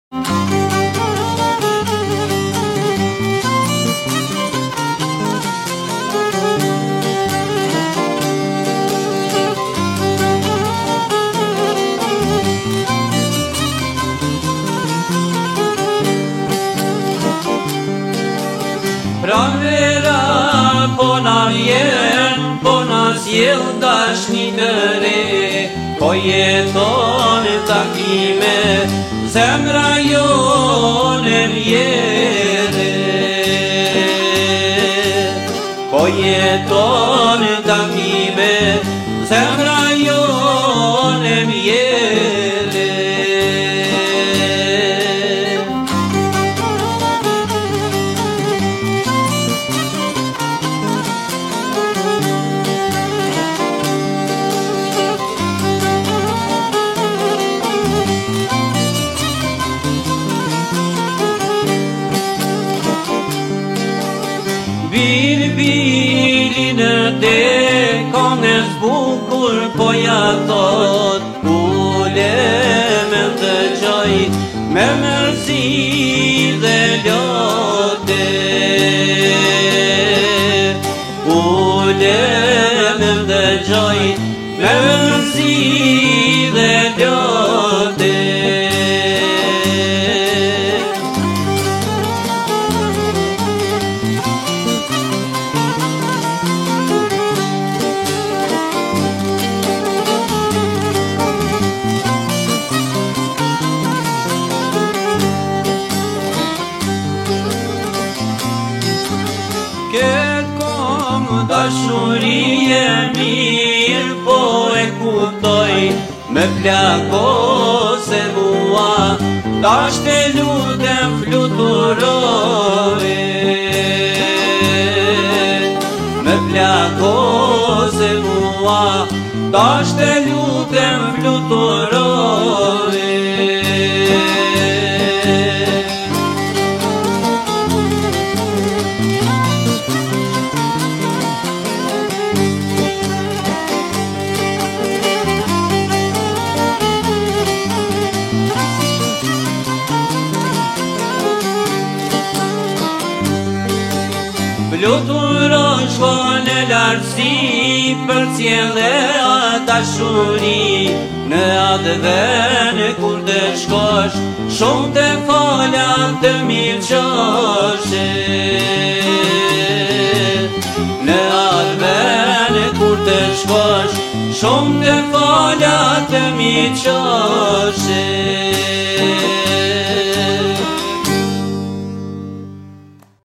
Pranvera po na vjen, po na sjell dashni të re, po jeton takime, zemra jone vjere. Po jeton takime, zemra jone vjere. Bili në te, kongës bukur po ja thot, ule me ndëgjoj, me mërzi dhe lote. Ule me ndëgjoj, me mërzi dhe lote. Dashurie mirë po e kuptoj, me plako se mua, tash te lutem fluturoj. Me plako se mua, tash te lutem fluturoj. Fluturo shkon e lartësi për cjelle a dashuri, në adven kur të shkosh, shumë të falja të mirë qoshe. Në adven kur të shkosh, shumë të falja të mirë qoshe.